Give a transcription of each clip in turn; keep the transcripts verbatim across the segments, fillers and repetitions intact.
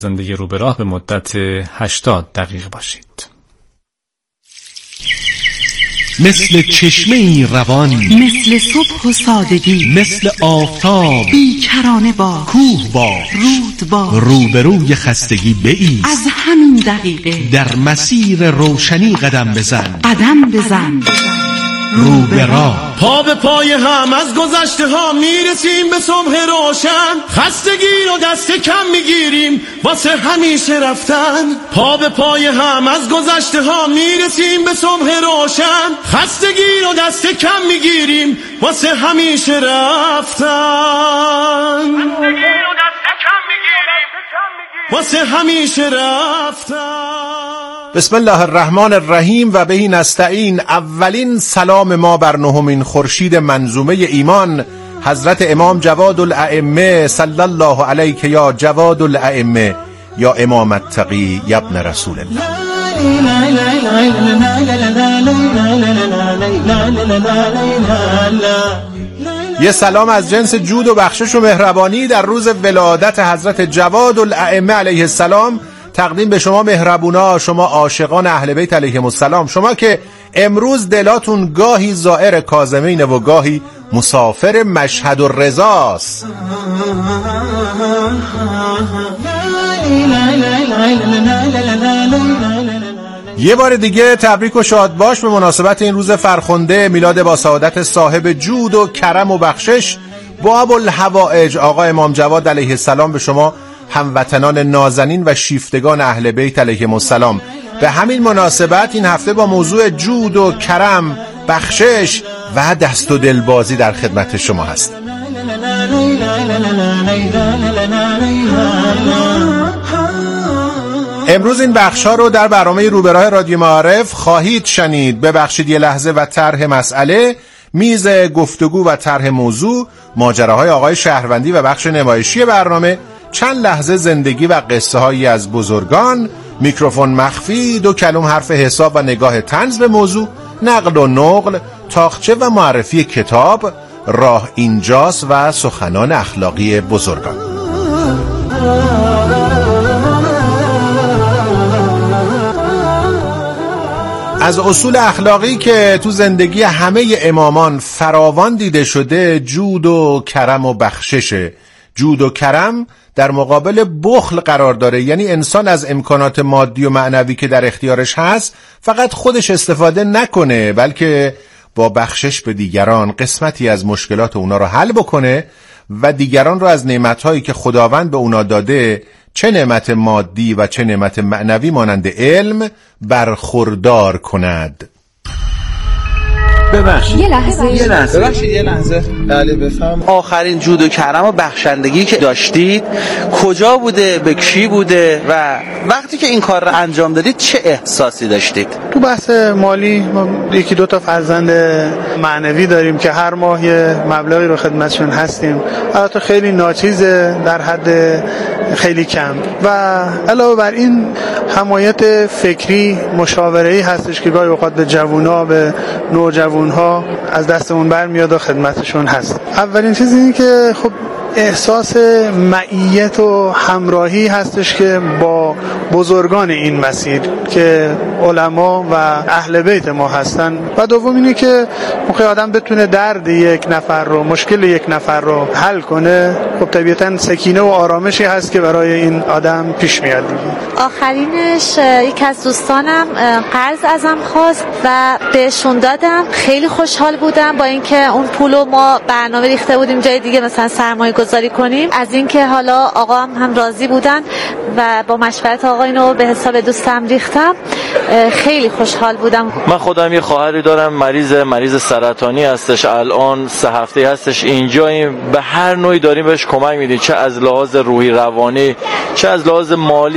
زندگی رو به راه به مدت هشتاد دقیقه باشید. مثل چشمه روان، مثل صبح و سادگی، مثل آفتاب بیکرانه با کوه با رود با روبروی خستگی بایست. از همین دقیقه در مسیر روشنی قدم بزن، قدم بزن رو به راه. پا به پای هم از گذشته ها میرسیم به صبح روشن، خستگی رو دست کم میگیریم واسه همیشه رفتن. پا به پای هم از گذشته ها میرسیم به صبح روشن، خستگی رو دست کم میگیریم واسه همیشه رفتن. خستگی رو دست کم میگیریم واسه همیشه رفتن. بسم الله الرحمن الرحیم و بهی نستعین. اولین سلام ما بر نهمین خورشید منظومه ایمان، حضرت امام جواد الائمه صلی الله علیک یا جواد الائمه یا امام التقی یا ابن رسول الله. یه سلام از جنس جود و بخشش و مهربانی در روز ولادت حضرت جواد الائمه علیه السلام تقدیم به شما مهربونا، شما عاشقان اهل بیت علیهم السلام، شما که امروز دلاتون گاهی زائر کاظمین و گاهی مسافر مشهد الرضاست. یه بار دیگه تبریک و شاد باش به مناسبت این روز فرخنده میلاد با سعادت صاحب جود و کرم و بخشش با ابوالحوائج آقا امام جواد علیه السلام به شما هموطنان نازنین و شیفتگان اهل بیت علیهم السلام. به همین مناسبت این هفته با موضوع جود و کرم، بخشش و دست و دلبازی در خدمت شما هست. امروز این بخش‌ها رو در برنامه رو به راه رادیو معارف خواهید شنید. ببخشید یه لحظه و طرح مسئله، میز گفتگو و طرح موضوع، ماجراهای آقای شهروندی و بخش نمایشی برنامه، چند لحظه زندگی و قصه هایی از بزرگان، میکروفون مخفی، دو کلم حرف حساب و نگاه طنز به موضوع، نقل و نقل، تاخچه و معرفی کتاب، راه اینجاست و سخنان اخلاقی بزرگان. از اصول اخلاقی که تو زندگی همه امامان فراوان دیده شده جود و کرم و بخششه. جود و کرم در مقابل بخل قرار داره، یعنی انسان از امکانات مادی و معنوی که در اختیارش هست فقط خودش استفاده نکنه، بلکه با بخشش به دیگران قسمتی از مشکلات اونا رو حل بکنه و دیگران رو از نعمتهایی که خداوند به اونا داده، چه نعمت مادی و چه نعمت معنوی مانند علم، برخوردار کند. ببخشید یه لحظه یه لحظه ببخشید یه لحظه بله بفهم. آخرین جود و کرم و بخشندگی که داشتید کجا بوده، به کی بوده و وقتی که این کار رو انجام دادید چه احساسی داشتید؟ تو بحث مالی ما یکی دو تا فرزند معنوی داریم که هر ماه یه مبلغی رو خدمتشون هستیم، البته خیلی ناچیزه، در حد خیلی کم، و علاوه بر این حمایت فکری مشاوره‌ای هستش که گاهی اوقات به جوونا، به نوجوانها از دستمون برمیاد و خدمتشون هست. اولین چیز اینه که خب احساس معیت و همراهی هستش که با بزرگان این مسیر که علما و اهل بیت ما هستن، و دوم اینه که موقع آدم بتونه درد یک نفر رو، مشکل یک نفر رو حل کنه، خب طبیعتاً سکینه و آرامشی هست که برای این آدم پیش میاد دیگه. آخرینش یک از دوستانم قرض ازم خواست و بهشون دادم. خیلی خوشحال بودم با اینکه اون پولو ما برنامه ریخته بودیم جای دیگه مثلا سرمایه گذاری کنیم، از اینکه حالا آقا هم, هم راضی بودن و با مشورت آقا اینو به حساب دوستم ریختم. خیلی خوشحال بودم. من خودم یه خواهری دارم مریض مریض سرطانی هستش، الان سه هفته هستش اینجاییم، به هر نوعی داریم بهش کمک میدیم، چه از لحاظ روحی روانی چه از لحاظ مالی، در هر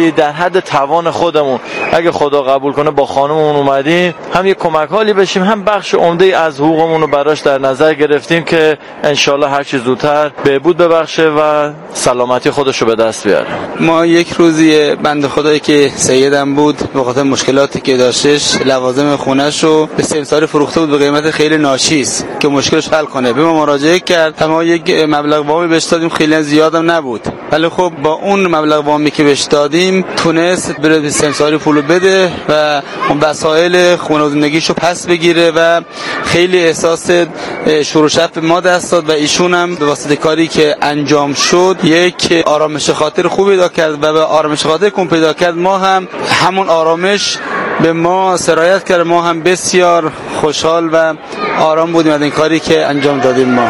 حد توان خودمون اگه خدا قبول کنه با خانممون اومدیم، هم یه کمک حالی بشیم، هم بخش عمده از حقوقمون رو براش در نظر گرفتیم که انشالله هر چی زودتر بهبود ببخشه و سلامتی خودش رو به دست بیاره. ما یک روزی بنده خدایی که سیدم بود به خاطر مشکلاتی که داشتش لوازم خونه‌ش رو به سمسار فروخته بود به قیمت خیلی ناچیز که مشکلش حل کنه. به ما مراجعه کرد، اما یک مبلغ وامی بهش دادیم، خیلی زیادم نبود، ولی خب با اون مبلغ وامی که بهش دادیم تونست بره به سمساری پولو بده و اون وسایل خونه و زندگیشو پس بگیره و خیلی احساس شور و شف به ما دست داد و ایشون هم به واسطه کاری که انجام شد یک آرامش خاطر خوب پیدا کرد و به آرامش خاطر کم پیدا کرد ما هم همون آرامش به ما سرایت کرد. ما هم بسیار خوشحال و آرام بودیم از این کاری که انجام دادیم. ما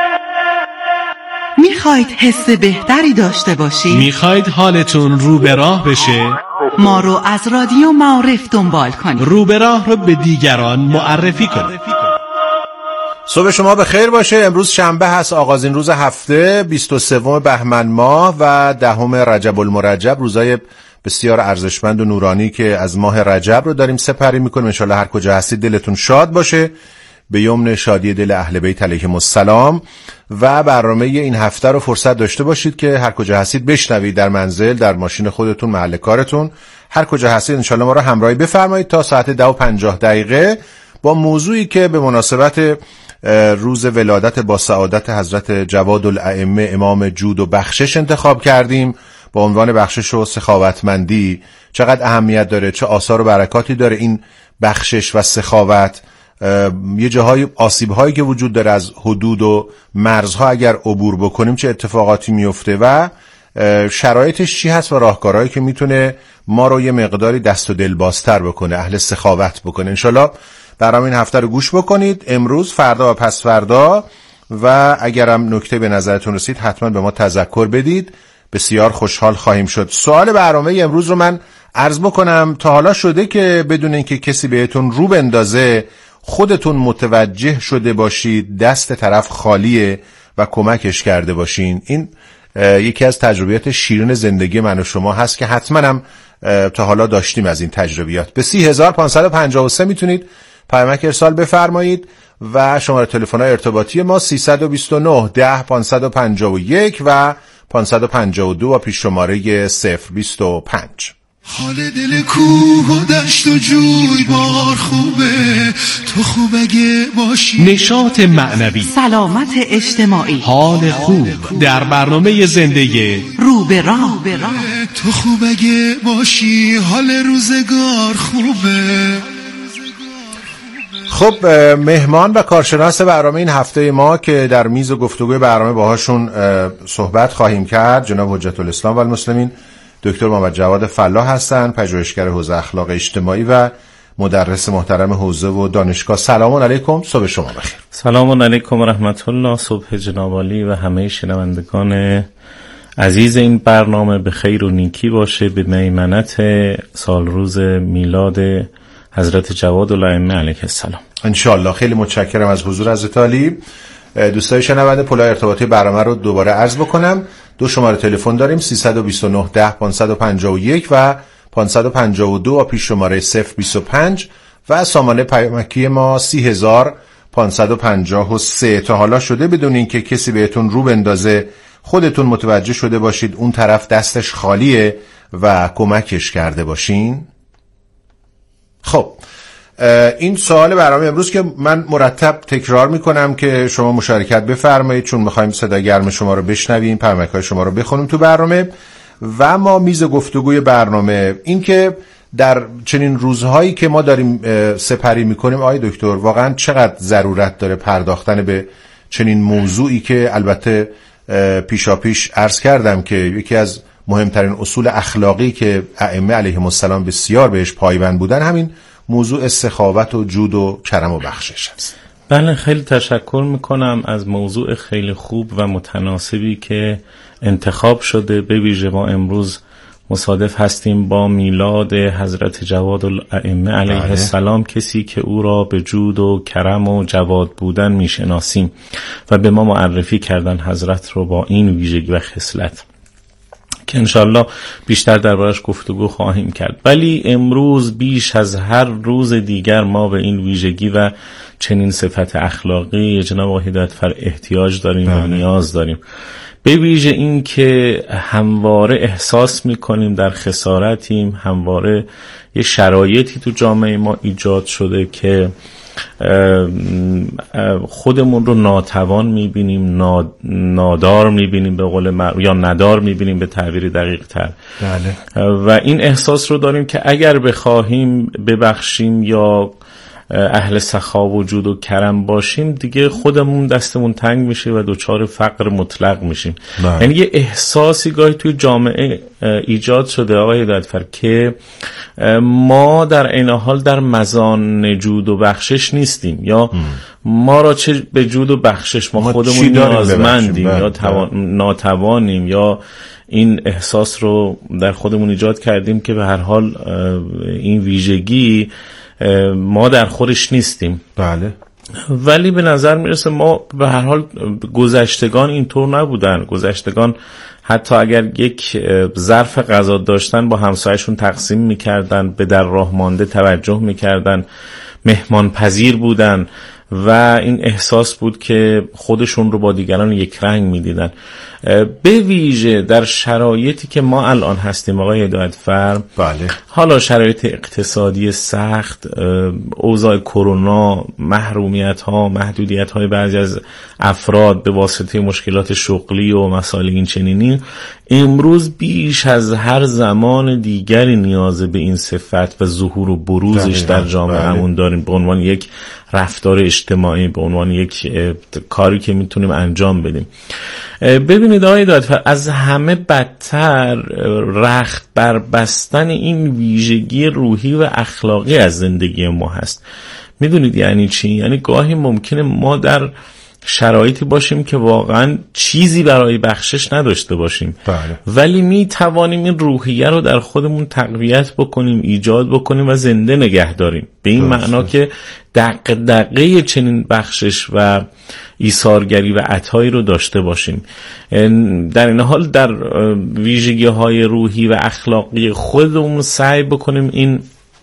میخواید حس بهتری داشته باشید؟ میخواید حالتون رو به راه بشه؟ ما رو از رادیو معارف دنبال کنید. رو به راه رو به دیگران معرفی کنید. صبح شما به خیر باشه. امروز شنبه هست، آغازین روز هفته، بیست و سوم بهمن ماه و دهم رجب المرجب، روزای بسیار ارزشمند و نورانی که از ماه رجب رو داریم سپری میکنیم. انشالله هر کجا هستید دلتون شاد باشه، به یمن شادی دل اهل بیت علیهم السلام، و برنامه این هفته رو فرصت داشته باشید که هر کجا هستید بشنوید، در منزل، در ماشین خودتون، محل کارتون، هر کجا هستید انشالله ما رو همراهی بفرمایید تا ساعت ده و پنجاه دقیقه با موضوعی که به مناسبت روز ولادت با سعادت حضرت جواد الائمه امام جود و بخشش انتخاب کردیم با عنوان بخشش و سخاوتمندی. چقدر اهمیت داره، چه آثار و برکاتی داره این بخشش و سخاوت. یه جاهای آسیب‌هایی که وجود داره از حدود و مرزها اگر عبور بکنیم چه اتفاقاتی میفته و شرایطش چی هست و راهکارهایی که میتونه ما رو یه مقداری دست و دل بازتر بکنه، اهل سخاوت بکنه. انشالله برام این هفته رو گوش بکنید، امروز، فردا و پس فردا، و اگرم نکته به نظرتون رسید حتما به ما تذکر بدید، بسیار خوشحال خواهیم شد. سوال برنامه امروز رو من عرض بکنم. تا حالا شده که بدون اینکه کسی بهتون رو بندازه خودتون متوجه شده باشید دست طرف خالیه و کمکش کرده باشین؟ این یکی از تجربیات شیرین زندگی من و شما هست که حتما هم تا حالا داشتیم از این تجربیات. به سی هزار پانصد و پنجاه و سه میتونید پیامک ارسال بفرمایید و شماره تلفن ارتباطی ما سیصد و بیست و نه ده پانصد و پنجاه و یک و پانصد و پنجاه و دو و پیش شماره صفر بیست و پنج. حال دل کوه و دشت و جوی بار خوبه، تو خوب اگه باشی. نشاط معنوی، سلامت اجتماعی، حال خوب در برنامه زندگی رو به راه. تو خوب اگه باشی حال روزگار خوبه. خب مهمان و کارشناس برنامه این هفته ما که در میز و گفتگوی برنامه باهاشون صحبت خواهیم کرد جناب حجت الاسلام و المسلمین دکتر محمد جواد فلاح هستند، پژوهشگر حوزه اخلاق اجتماعی و مدرس محترم حوزه و دانشگاه. سلام علیکم، صبح شما بخیر. سلام علیکم و رحمت الله، صبح جناب عالی و همه شنوندگان عزیز این برنامه به خیر و نیکی باشه به میمنت سال روز میلاد حضرت جواد الائمه علیه السلام انشالله. خیلی متشکرم از حضور حضرت عالی. دوستای شنونده پلای ارتباطی برنامه رو دوباره عرض بکنم. دو شماره تلفن داریم سیصد و بیست و نه ده پانصد و پنجاه و یک و پانصد و پنجاه و دو و پیش شماره صفر بیست و پنج و سامانه پیامکی ما سی هزار پانصد و پنجاه و سه. تا حالا شده بدون اینکه کسی بهتون رو بندازه خودتون متوجه شده باشید اون طرف دستش خالیه و کمکش کرده باشین؟ خب این سوال برنامه امروز که من مرتب تکرار میکنم که شما مشارکت بفرمایید، چون میخوایم صدای گرم شما رو بشنویم، پیامک‌های شما رو بخونیم تو برنامه و ما میز گفتگوی برنامه این که در چنین روزهایی که ما داریم سپری میکنیم آقای دکتر واقعا چقدر ضرورت داره پرداختن به چنین موضوعی که البته پیشاپیش عرض کردم که یکی از مهمترین اصول اخلاقی که ائمه علیهم السلام بسیار بهش پایبند بودن همین موضوع سخاوت و جود و کرم و بخشش است. بله، خیلی تشکر میکنم از موضوع خیلی خوب و متناسبی که انتخاب شده. به ویژه ما امروز مصادف هستیم با میلاد حضرت جواد الائمه علیه السلام، کسی که او را به جود و کرم و جواد بودن میشناسیم و به ما معرفی کردن حضرت رو با این ویژگی و خصلت که انشالله بیشتر دربارش گفتگو خواهیم کرد. ولی امروز بیش از هر روز دیگر ما به این ویژگی و چنین صفت اخلاقی جناب آقای هدایتفر احتیاج داریم و نیاز داریم. به ویژه این که همواره احساس میکنیم در خسارتیم، همواره یه شرایطی تو جامعه ما ایجاد شده که خودمون رو ناتوان میبینیم، نادار میبینیم به قول معروف، یا ندار میبینیم به تعبیر دقیق تر. بله. و این احساس رو داریم که اگر بخواهیم ببخشیم یا اهل سخا و جود و کرم باشیم دیگه خودمون دستمون تنگ میشه و دوچار فقر مطلق میشیم. بله. یعنی یه احساسی گاهی توی جامعه ایجاد شده آقای هدایتفر که ما در این حال در مزان جود و بخشش نیستیم، یا ام. ما را چه به جود و بخشش ما, ما خودمون نیازمندیم یا توان... ناتوانیم، یا این احساس رو در خودمون ایجاد کردیم که به هر حال این ویژگی ما در خودش نیستیم. بله. ولی به نظر میرسه ما به هر حال گذشتگان اینطور نبودن. گذشتگان حتی اگر یک ظرف غذا داشتن با همسایشون تقسیم میکردن، به در راه مانده توجه میکردن، مهمان پذیر بودن و این احساس بود که خودشون رو با دیگران یک رنگ میدیدن. به ویژه در شرایطی که ما الان هستیم آقای هدایتفر، بله. حالا شرایط اقتصادی سخت، اوضاع کرونا، محرومیت ها، محدودیت های بعضی از افراد به واسطه مشکلات شغلی و مسائل این چنینی، امروز بیش از هر زمان دیگری نیاز به این صفت و ظهور و بروزش در جامعهمون داریم به عنوان یک رفتار اجتماعی، به عنوان یک کاری که میتونیم انجام بدیم. ببینید آقای هدایتفر، از همه بدتر رخت بربستن این ویژگی روحی و اخلاقی از زندگی ما هست. میدونید یعنی چی؟ یعنی گاهی ممکنه ما در شرایطی باشیم که واقعا چیزی برای بخشش نداشته باشیم، بله. ولی می توانیم این روحیه رو در خودمون تقویت بکنیم، ایجاد بکنیم و زنده نگه داریم، به این درسته. معنا که دغدغه چنین بخشش و ایثارگری و عطایی رو داشته باشیم. در این حال در ویژگی های روحی و اخلاقی خودمون سعی بکنیم این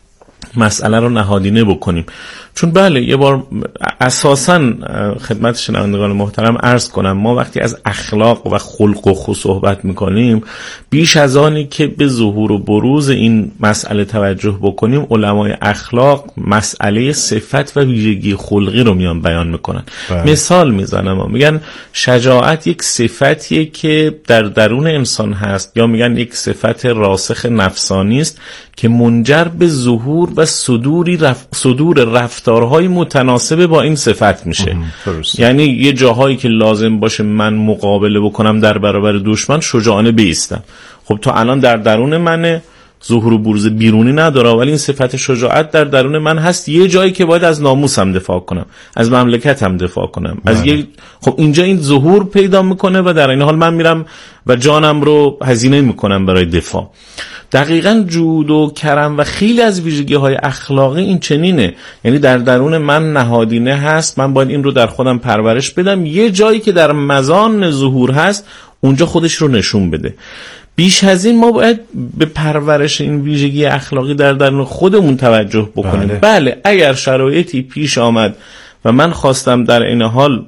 مسئله رو نهادینه بکنیم. چون بله یه بار اساساً خدمت شنوندگان محترم عرض کنم، ما وقتی از اخلاق و خلق و خو صحبت میکنیم، بیش از آنی که به ظهور و بروز این مسئله توجه بکنیم، علمای اخلاق مسئله صفت و ویژگی خلقی رو میان بیان میکنن. بله. مثال میزنم، میگن شجاعت یک صفتیه که در درون انسان هست، یا میگن یک صفت راسخ نفسانی است که منجر به ظهور و صدوری رف... صدور رفتارهای متناسب با این صفت میشه. یعنی یه جاهایی که لازم باشه من مقابله بکنم در برابر دشمن، شجاعانه بایستم. خب تا الان در درون منه، ظهور و بروز بیرونی نداره، ولی این صفت شجاعت در درون من هست. یه جایی که باید از ناموسم دفاع کنم، از مملکتم دفاع کنم، از بله. یه خب اینجا این ظهور پیدا میکنه و در این حال من میرم و جانم رو هزینه میکنم برای دفاع. دقیقاً جود و کرم و خیلی از ویژگی های اخلاقی این چنینه، یعنی در درون من نهادینه هست، من باید این رو در خودم پرورش بدم. یه جایی که در مزان ظهور هست اونجا خودش رو نشون بده. بیش از این ما باید به پرورش این ویژگی اخلاقی در درون خودمون توجه بکنیم. بله, بله اگر شرایطی پیش آمد و من خواستم در این حال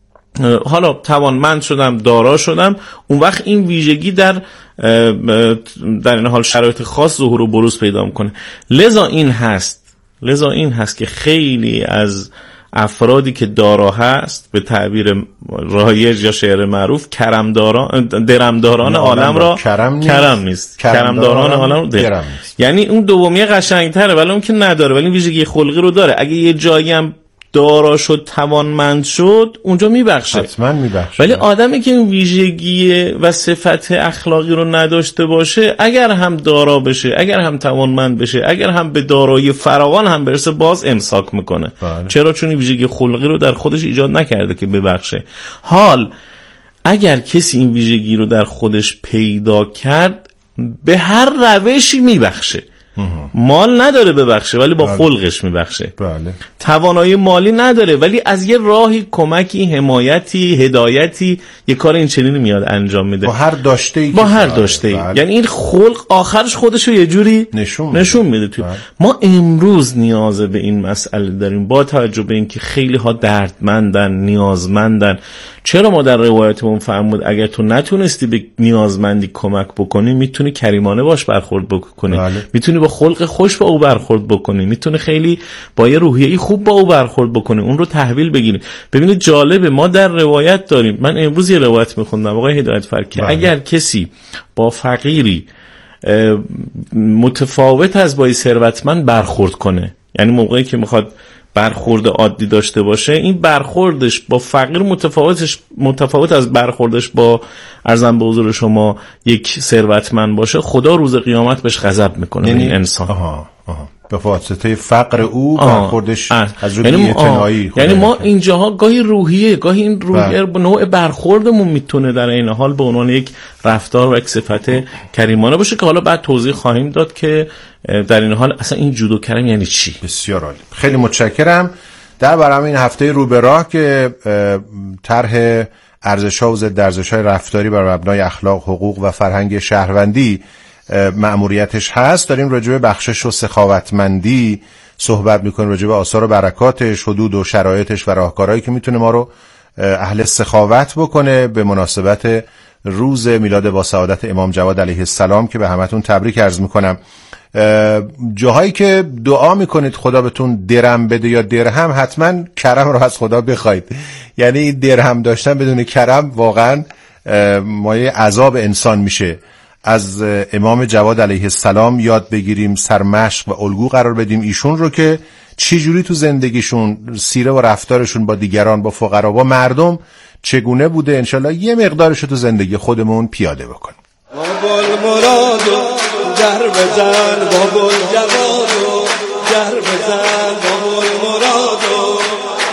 حالا توانمند شدم، دارا شدم، اون وقت این ویژگی در در این حال شرایط خاص ظهور و بروز پیدا میکنه. لذا این هست لذا این هست که خیلی از افرادی که دارا هست، به تعبیر رایج یا شعر معروف، کرمداران درمداران عالم را کرم نیست, کرم نیست. کرمداران عالم رو درم نیست. یعنی اون دومی قشنگتره، ولی اون که نداره ولی ویژگی خلقی رو داره. اگه یه جایی هم دارا شد، توانمند شد، اونجا میبخشه، حتما میبخشه. ولی آدمی که این ویژگی و صفت اخلاقی رو نداشته باشه، اگر هم دارا بشه، اگر هم توانمند بشه، اگر هم به دارایی فراوان هم برسه، باز امساک میکنه. بله. چرا؟ چون این ویژگی خلقی رو در خودش ایجاد نکرده که ببخشه. حال اگر کسی این ویژگی رو در خودش پیدا کرد، به هر روشی میبخشه. مال نداره ببخشه ولی با خلقش میبخشه. بله. توانایی مالی نداره ولی از یه راهی، کمکی، حمایتی، هدایتی یه کار این چنینی میاد انجام میده با هر داشته‌ای با هر داشته‌ای. بله. یعنی این خلق آخرش خودشو یه جوری نشون, نشون میده توی. بله. ما امروز نیاز به این مسئله داریم با توجه به اینکه خیلی ها دردمندن، نیازمندن. چرا ما در روایتمون فرمود اگر تو نتونستی به نیازمندی کمک بکنی میتونی کریمانه باش برخورد بکنی. بله. میتونی با خلق خوش با او برخورد بکنی، میتونی خیلی با یه روحیه‌ای خوب با او برخورد بکنی، اون رو تحویل بگیری. ببینید جالبه، ما در روایت داریم، من امروز یه روایت میخوندم آقای هدایتفر که بله. اگر کسی با فقیری متفاوت از با ثروتمند برخورد کنه، یعنی موقعی که میخواد برخورد عادی داشته باشه، این برخوردش با فقیر متفاوتش متفاوت از برخوردش با ارزم به حضور شما یک ثروتمند باشه، خدا روز قیامت بهش غضب میکنه. یعنی این انسان آها آها به واسطه فقر او برخوردش از روی یعنی اعتنایی. یعنی ما اینجاها گاهی روحیه گاهی این روحیه با نوع برخوردمون میتونه در این حال به عنوان یک رفتار و یک صفت کریمانه باشه که حالا بعد توضیح خواهیم داد که در این حال اصلا این جود و کرم یعنی چی. بسیار عالی، خیلی متشکرم. در برنامه این هفته رو به راه که طرح ارزش‌ها و ضد ارزش‌های رفتاری بر مبنای اخلاق، حقوق و فرهنگ شهروندی مأموریتش هست، داریم راجع به بخشش و سخاوتمندی صحبت میکنیم، راجع به آثار و برکاتش، حدود و شرایطش و راهکارهایی که میتونه ما رو اهل سخاوت بکنه به مناسبت روز میلاد با سعادت امام جواد علیه السلام که به همتون تبریک عرض میکنم. جاهایی که دعا میکنید خدا بهتون درم بده یا درهم، حتما کرم رو از خدا بخواید. یعنی درهم داشتن بدون کرم واقعا مایه عذاب انسان میشه. از امام جواد علیه السلام یاد بگیریم، سرمشق و الگو قرار بدیم ایشون رو که چی جوری تو زندگیشون، سیره و رفتارشون با دیگران، با فقرا، با مردم چگونه بوده. انشالله یه مقدارش رو تو زندگی خودمون پیاده بکنیم. بابل مرادو در بزن، بابل جوادو در بزن، بابل مرادو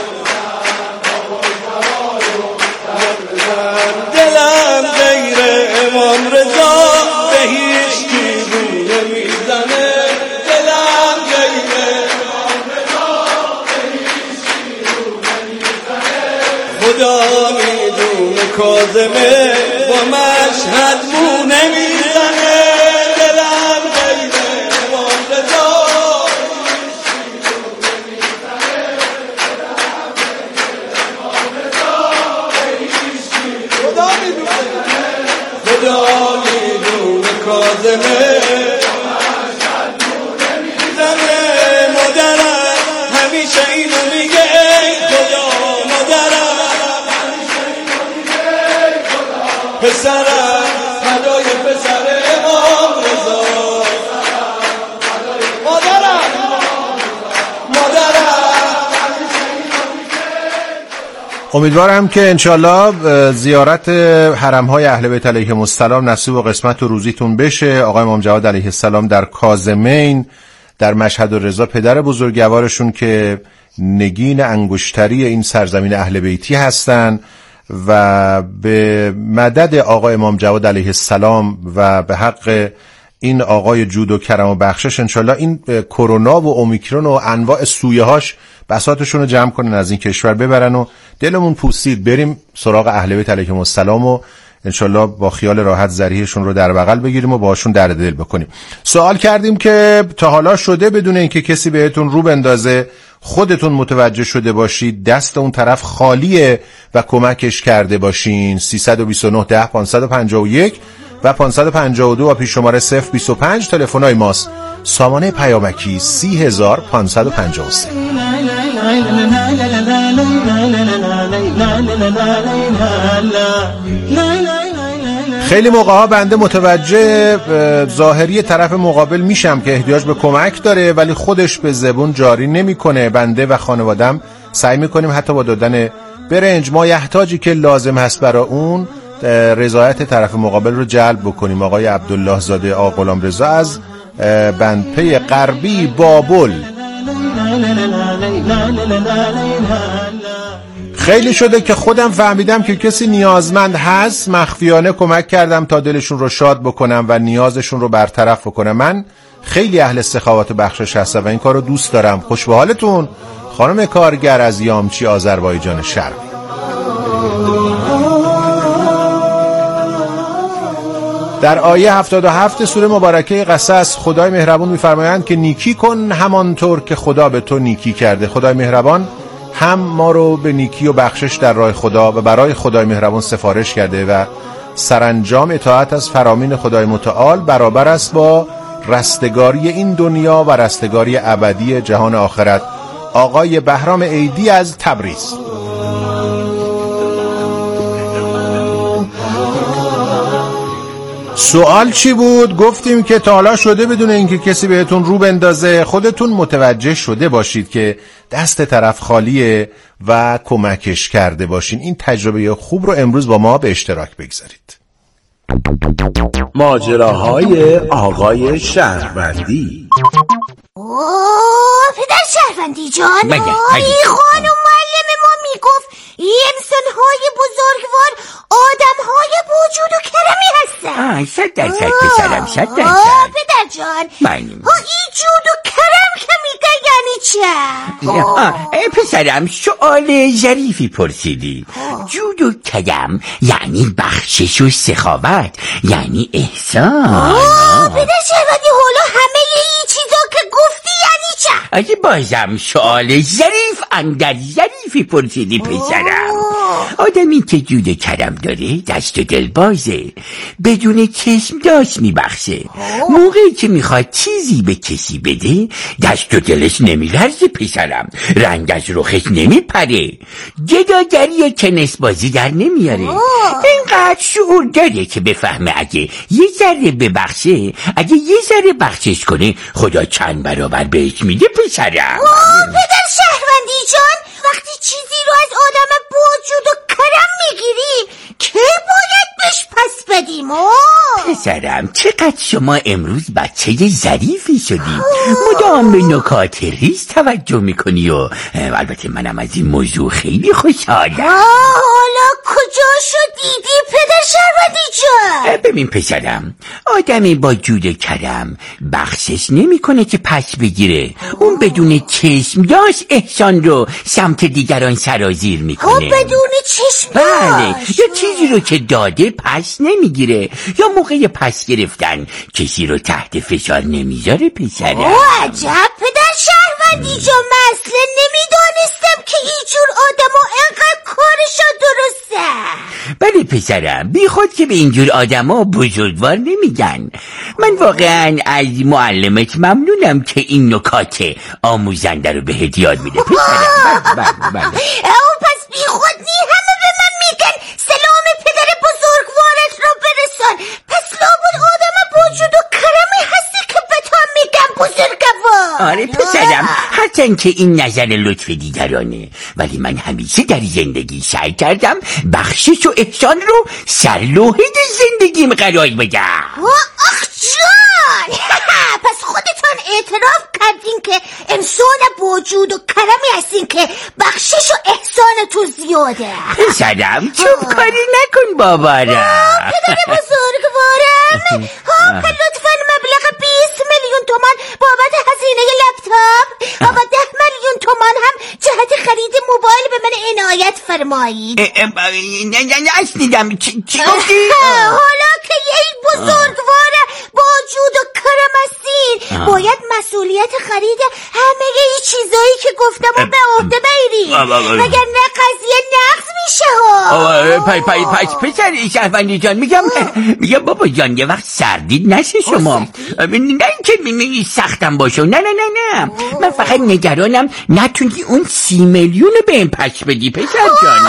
دلم غیر امام رضا به هیچ کی رو نمیزنه، دلم غیر امام رضا به هیچ کی رو نمیزنه. خدا میدونه کاظمه با مشهد مو نمیزنه، دلم غیر امام رضا به هیچ کی رو نمیزنه، دلم غیر امام رضا به هیچ کی. خدا میدونه خدا میدونه کاظمه مشهد مو نمیزنه. مادرم همیشه اینو میگه ای خدا، مادرم همیشه اینو میگه ای خدا، پسرم فدای پسر امام رضا، مادرم مادرم امیدوارم که انشالله زیارت حرم‌های اهل بیت علیهم السلام نصیب و قسمت و روزیتون بشه. آقای امام جواد علیه السلام در کاظمین در مشهد الرضا، پدر بزرگوارشون که نگین انگشتری این سرزمین اهل بیتی هستن و به مدد آقای امام جواد علیه السلام و به حق این آقای جود و کرم و بخشش انشالله این کرونا و اومیکرون و انواع سویه هاش بساطشون رو جمع کنن از این کشور ببرن و دلمون پوسید بریم سراغ اهل بیت علیهم السلام و انشالله با خیال راحت ذریحشون رو در بغل بگیریم و باشون درد دل بکنیم. سوال کردیم که تا حالا شده بدون اینکه کسی بهتون رو بندازه خودتون متوجه شده باشید دست اون طرف خالیه و کمکش کرده باشین؟ سیصد و بیست و نه ده پانصد و پنجاه و یک و پانصد و پنجاه و دو و پیش شماره صفر بیست و پنج تلفن‌های ماست. سامانه پیامکی سی هزار پانصد و پنجاه و سه. خیلی موقع ها بنده متوجه ظاهری طرف مقابل میشم که احتیاج به کمک داره ولی خودش به زبون جاری نمیکنه. بنده و خانوادم سعی میکنیم حتی با دادن برنج ما یحتاجی که لازم هست برای اون رضایت طرف مقابل رو جلب بکنیم. آقای عبدالله زاده آقا غلام رضا از بندپی غربی بابل. خیلی شده که خودم فهمیدم که کسی نیازمند هست، مخفیانه کمک کردم تا دلشون رو شاد بکنم و نیازشون رو برطرف بکنم. من خیلی اهل سخاوت و بخشش هستم و این کار رو دوست دارم. خوش به حالتون خانم کارگر از یامچی آذربایجان شرقی. در آیه هفتاد و هفت سوره مبارکه قصص خدای مهربان می‌فرمایند که نیکی کن همانطور که خدا به تو نیکی کرده. خدای مهربان هم ما رو به نیکی و بخشش در راه خدا و برای خدای مهربان سفارش کرده و سرانجام اطاعت از فرامین خدای متعال برابر است با رستگاری این دنیا و رستگاری ابدی جهان آخرت. آقای بهرام عیدی از تبریز. سوال چی بود؟ گفتیم که تا حالا شده بدون اینکه کسی بهتون رو بندازه خودتون متوجه شده باشید که دست طرف خالیه و کمکش کرده باشین. این تجربه خوب رو امروز با ما به اشتراک بگذارید. ماجراهای آقای شهروندی. اوه پدر شهروندی جان، این خانم معلم ما میگفت این انسان‌های بزرگوار آدم‌های وجود و کرمی هستن. آه صد درصد پسرم، صد درصد. آه پدر جان، من ها این جود و کرم که میگه یعنی چه؟ آه پسرم سؤال ظریفی پرسیدی. جود و کرم یعنی بخشش و سخاوت، یعنی احسان. آه پدر شهروندی حالا همه این چیزا که گفتی یعنی چه؟ اگه بازم سؤال ظریف اندر ظریفی پرسیدی پسرم. آدمی که جود و کرم داره دست و دل بازه، بدون چشم داشت میبخشه. موقعی که میخواد چیزی به کسی بده دست و دلش نمیلرزه پسرم، رنگ از رخش نمیپره، گداگری کنس بازی در نمیاره. اینقدر شعور داره که بفهمه اگه یه ذره ببخشه، اگه یه ذره بخشش کنه خدا چند برابر بهش میده پسرم. پدر شهروندی جان، وقتی چیزی رو از آدم وجود و کرم میگیریم که باید بهش پس بدیم؟ پسرم چقدر شما امروز بچه ظریفی شدی، مدام به نکات ریز توجه میکنی و البته منم از این موضوع خیلی خوشحالم. حالا کجا شو دیدی پدر شهروندی جان؟ ببین پسرم، آدمی با جود و کرم بخشش نمیکنه که پس بگیره، اون بدون چشم داشت احسان رو سمت دیگران سرازیر میکنه. بدون چشم بله، یا چیزی رو که داده پس نمیگیره، یا موقع پس گرفتن کسی رو تحت فشار نمیذاره پسرم. اوه عجب پدر شهروندی جان، من اصلا نمیدانستم که اینجور آدم ها انقدر کارشا درسته. بله پسرم، بی خود که به اینجور آدم ها بزرگوار نمیگن. من واقعا از معلمت ممنونم که این نکات آموزنده رو بهت یاد میده پسرم. بله بله بله. او پس بی خود نی همه به من میگن سلام پدر بزرگوارت رو برسان، پس لابد آدم وجود و کرمی هستی که به تو میگم بزرگوار. آره پسرم، هرچند که این نظر لطف دیگرانه، ولی من همیشه در زندگی سعی کردم بخشش و احسان رو سرلوحه زندگیم قرار بدم. آخ جان، پس خودتان اعتراف کردین که انسان وجود و کرمی هستین که بخشش و احسان تو زیاده. پسرم چوب کاری نکن بابارم. پدر بزرگوارم، ها که لطفاً مبلغ بیست میلیون تومان بابت هزینه لپتاپ و با ده میلیون تومان هم جهت خرید موبایل به من عنایت فرمایید. نه نه نه نشنیدم، چی گفتی؟ حالا که یک بزرگوار با جود و کرم هستین باید مسئولیت خرید همه ای چیزایی که گفتم و به عهده بگیرید، وگرنه قضیه نقض میشه ها. پای پای پای پسر شهروندی جان، میگم میگم بابا جان یه وقت سردید نشه شما، نه اینکه سختم باشه، نه نه نه نه، من فقط نگرانم نتونی اون سی میلیون رو به این پش بدی پسر جان.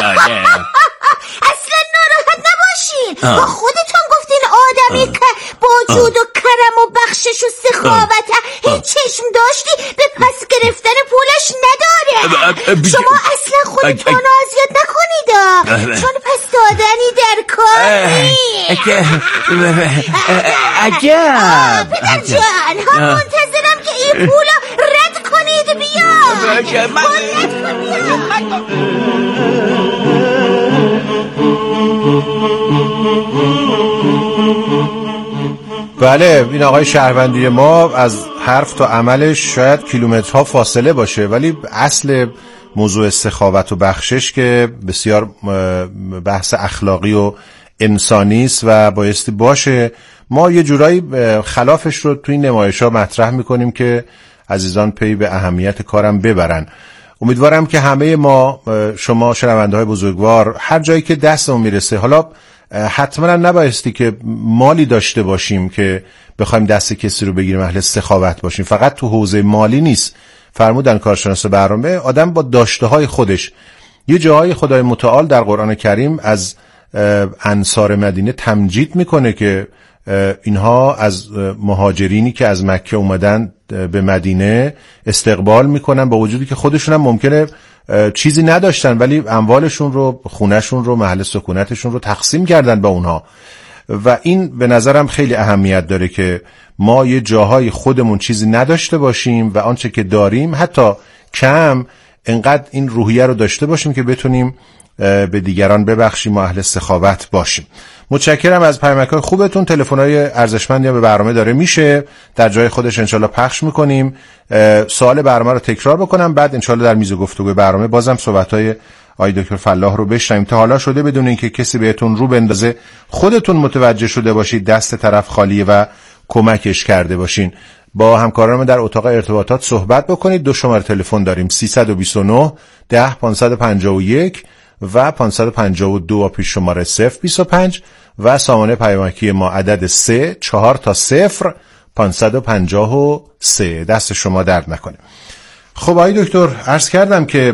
اصلا ناراحت نباشین، با خودتون گفتین آدمی که با جود و کرم و بخشش و سخاوت هیچ چشم داشتی به پس گرفتن پولش نداره. شما اصلا خودتون رو اذیت نکنید، چون پس دادنی در کار نیست. عجب پدر جان، هم منتظرم که این پول رد کنید بیاد. رد کنید. بله، این آقای شهروندی ما از حرف تا عملش شاید کیلومترها فاصله باشه، ولی اصل موضوع سخاوت و بخشش که بسیار بحث اخلاقی و انسانی است و بایستی باشه. ما یه جورایی خلافش رو توی این نمایش‌ها مطرح میکنیم که عزیزان پی به اهمیت کارم ببرن. امیدوارم که همه ما، شما شنونده‌های بزرگوار، هر جایی که دستمون میرسه، حالا حتما نبایستی که مالی داشته باشیم که بخوایم دست کسی رو بگیریم اهل سخاوت باشیم، فقط تو حوزه مالی نیست. فرمودن کارشناس برنامه، آدم با داشته های خودش. یه جاهای خدای متعال در قرآن کریم از انصار مدینه تمجید میکنه که اینها از مهاجرینی که از مکه اومدن به مدینه استقبال میکنن، با وجودی که خودشون هم ممکنه چیزی نداشتن ولی اموالشون رو، خونهشون رو، محل سکونتشون رو تقسیم کردن با اونها. و این به نظرم خیلی اهمیت داره که ما یه جاهای خودمون چیزی نداشته باشیم و آنچه که داریم حتی کم، انقدر این روحیه رو داشته باشیم که بتونیم به دیگران ببخشیم و اهل سخاوت باشیم. متشکرم از پیامک‌های خوبتون. تلفن‌های ارزشمندی به برنامه داره میشه در جای خودش انشالله پخش میکنیم. سوال برنامه رو تکرار بکنم، بعد انشالله در میز گفتگو برنامه بازم صحبت‌های آقای دکتر فلاح رو بشنویم. تا حالا شده بدون اینکه کسی بهتون رو بندازه خودتون متوجه شده باشید دست طرف خالیه و کمکش کرده باشین. با همکارانم در اتاق ارتباطات صحبت بکنید. دو شماره تلفن داریم: سیصد و بیست و نه ده پانصد و پنجاه و یک و پانصد و پنجاه و دو، پیش شماره صفر بیست و پنج و سامانه پیامکی ما عدد سه چهار تا صفر پانصد و پنجاه و سه. دست شما درد نکنه. خب آقای دکتر، عرض کردم که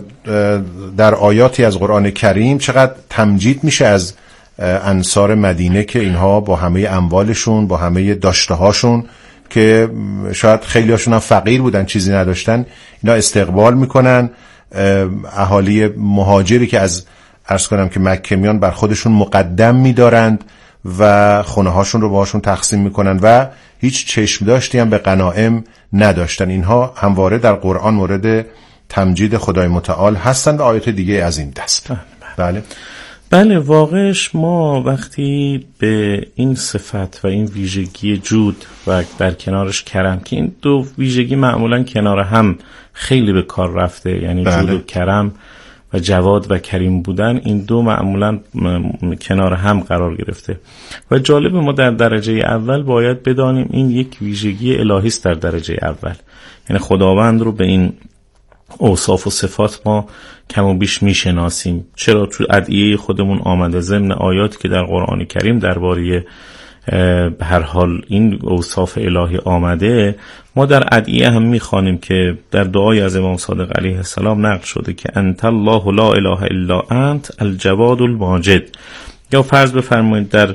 در آیاتی از قرآن کریم چقدر تمجید میشه از انصار مدینه که اینها با همه اموالشون، با همه داشته هاشون که شاید خیلی هاشون هم فقیر بودن، چیزی نداشتن، اینا استقبال میکنن. اهالی مهاجری که از عرض کنم که مکه میان بر خودشون مقدم میدارند و خونه هاشون رو باهاشون تقسیم میکنن و هیچ چشم داشتی هم به غنایم نداشتن. اینها همواره در قرآن مورد تمجید خدای متعال هستند و آیات دیگه از این دست. بله بله، واقعش ما وقتی به این صفت و این ویژگی جود و در کنارش کرم، که این دو ویژگی معمولا کنار هم خیلی به کار رفته، یعنی بله. جود و کرم و جواد و کریم بودن، این دو معمولا کنار هم قرار گرفته و جالب، ما در درجه اول باید بدانیم این یک ویژگی الهی است. در درجه اول یعنی خداوند رو به این اوصاف و صفات ما کم و بیش میشناسیم. چرا؟ تو ادعیه خودمون آمده، ضمن آیاتی که در قرآن کریم درباره به هر حال این اوصاف الهی آمده، ما در ادعیه هم میخوانیم که در دعای از امام صادق علیه السلام نقل شده که انت الله لا اله الا انت الجواد الماجد. یا فرض بفرمایید در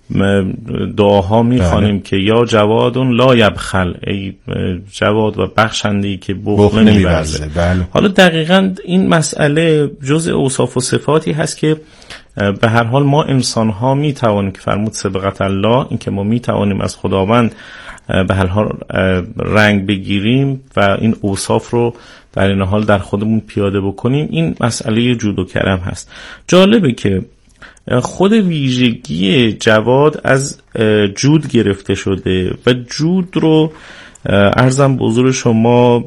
دعاها میخوانیم که یا جواد لا یبخل، ای جواد و بخشنده‌ای که بخل نمی‌ورزه. بله. حالا دقیقاً این مسئله جزء اوصاف و صفاتی هست که به هر حال ما انسان ها می توانیم، که فرمود سبقت الله، این که ما می توانیم از خداوند به هر حال رنگ بگیریم و این اوصاف رو در این حال در خودمون پیاده بکنیم. این مسئله جود و کرم هست. جالبه که خود ویژگی جواد از جود گرفته شده و جود رو عرضم به حضور شما،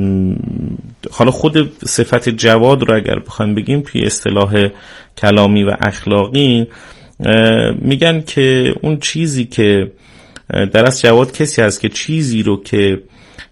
حالا خود صفت جواد رو اگر بخوایم بگیم توی اصطلاح کلامی و اخلاقی میگن که اون چیزی که در اصل جواد کسی هست که چیزی رو که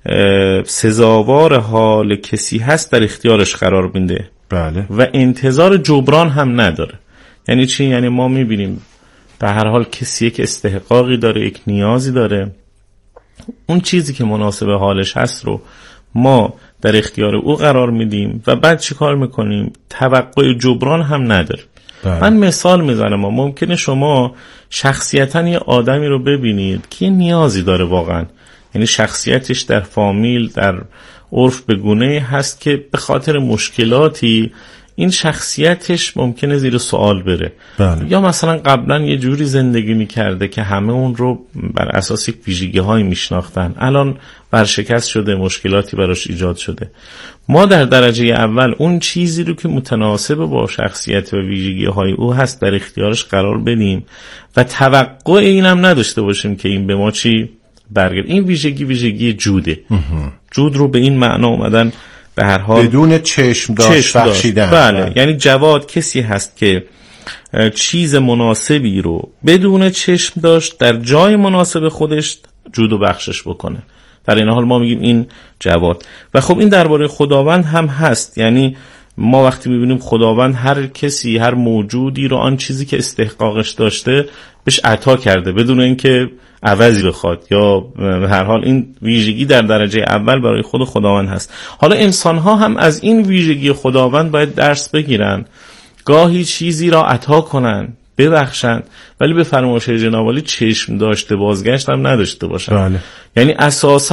سزاوار حال کسی هست در اختیارش قرار میده. بله. و انتظار جبران هم نداره. یعنی چی؟ یعنی ما میبینیم به هر حال کسی یک استحقاقی داره، یک نیازی داره، اون چیزی که مناسب حالش هست رو ما در اختیار او قرار میدیم و بعد چی کار میکنیم؟ توقع جبران هم نداره. بله. من مثال میزنم، ممکنه شما شخصیتاً یه آدمی رو ببینید که نیازی داره واقعاً، یعنی شخصیتش در فامیل، در عرف به گونه هست که به خاطر مشکلاتی این شخصیتش ممکنه زیر سوال بره. بله. یا مثلا قبلا یه جوری زندگی میکرده که همه اون رو بر اساس ویژگی های میشناختن، الان ورشکست شده، مشکلاتی براش ایجاد شده. ما در درجه اول اون چیزی رو که متناسب با شخصیت و ویژگی های او هست در اختیارش قرار بدیم و توقع اینم نداشته باشیم که این به ما چی برگرد. این ویژگی ویژگی جوده. جود رو به این معنا اومدن به هر حال بدون چشم داشت بخشیدن. بله. یعنی جواد کسی هست که چیز مناسبی رو بدون چشم داشت در جای مناسب خودش جود و بخشش بکنه. در این حال ما میگیم این جواد. و خب این درباره خداوند هم هست. یعنی ما وقتی میبینیم خداوند هر کسی، هر موجودی رو آن چیزی که استحقاقش داشته بهش عطا کرده بدون اینکه عوضی بخواد، یا به هر حال این ویژگی در درجه اول برای خود خداوند هست. حالا انسان ها هم از این ویژگی خداوند باید درس بگیرن، گاهی چیزی را عطا کنن، ببخشن، ولی به فرمایش جناب عالی چشم داشته بازگشت هم نداشته باشن. بله. یعنی اساسا